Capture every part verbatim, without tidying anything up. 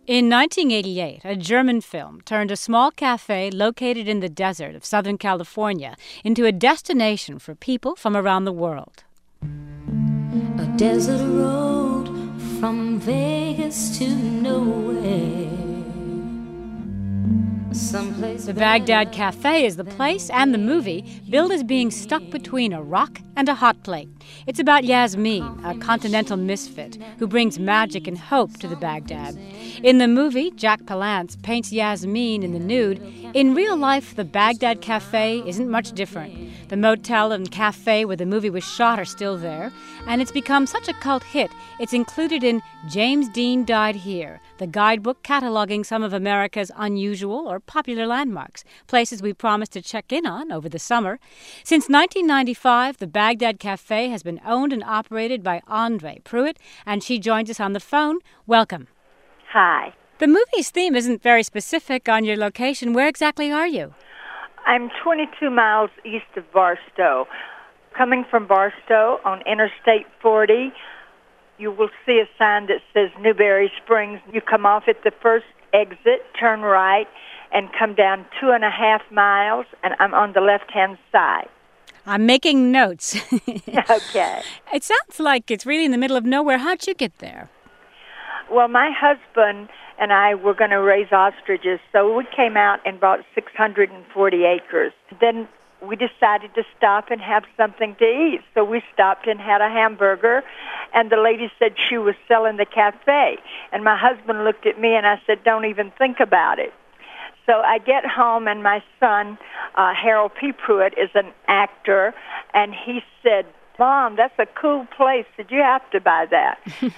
In nineteen eighty-eight, a German film turned a small cafe located in the desert of Southern California into a destination for people from around the world. A desert road from Vegas to nowhere. Someplace The Baghdad Cafe is the place and the movie billed as being stuck between a rock and a hot plate. It's about Yasmin, a continental misfit who brings magic and hope to the Baghdad. In the movie, Jack Palance paints Yasmin in the nude. In real life, the Baghdad Cafe isn't much different. The motel and cafe where the movie was shot are still there, and it's become such a cult hit, it's included in James Dean Died Here, the guidebook cataloging some of America's unusual or popular landmarks, places we promised to check in on over the summer. Since nineteen ninety-five, the Baghdad Cafe has been owned and operated by Andre Pruitt, and she joins us on the phone. Welcome. Hi. The movie's theme isn't very specific on your location. Where exactly are you? I'm twenty-two miles east of Barstow. Coming from Barstow on Interstate forty, you will see a sign that says Newberry Springs. You come off at the first exit, turn right, and come down two and a half miles, and I'm on the left-hand side. I'm making notes. Okay. It sounds like it's really in the middle of nowhere. How'd you get there? Well, my husband and I were going to raise ostriches, so we came out and bought six hundred forty acres. Then we decided to stop and have something to eat. So we stopped and had a hamburger, and the lady said she was selling the cafe. And my husband looked at me, and I said, don't even think about it. So I get home, and my son, uh, Harold P. Pruitt, is an actor, and he said, Mom, that's a cool place. Did you have to buy that?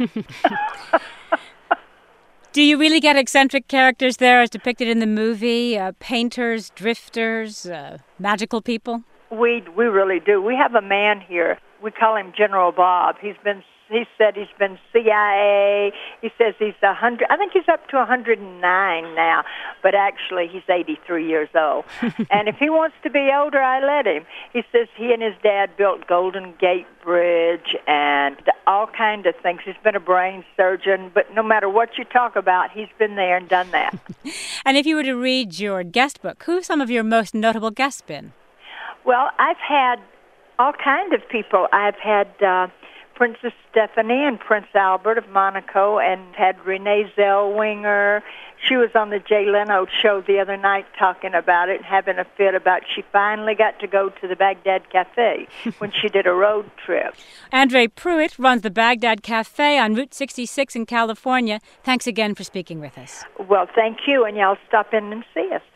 Do you really get eccentric characters there as depicted in the movie? Uh, painters, drifters, uh, magical people? We we really do. We have a man here. We call him General Bob. He's been he said he's been C I A. He says he's a hundred. I think he's up to a hundred and nine now, but actually he's eighty-three years old. And if he wants to be older, I let him. He says he and his dad built Golden Gate Bridge and all kind of things. He's been a brain surgeon, but no matter what you talk about, he's been there and done that. And if you were to read your guest book, who have some of your most notable guests been? Well, I've had all kind of people. I've had uh, Princess Stephanie and Prince Albert of Monaco, and had Renee Zellweger. She was on the Jay Leno show the other night talking about it and having a fit about she finally got to go to the Baghdad Cafe when she did a road trip. Andre Pruitt runs the Baghdad Cafe on Route sixty-six in California. Thanks again for speaking with us. Well, thank you, and y'all stop in and see us.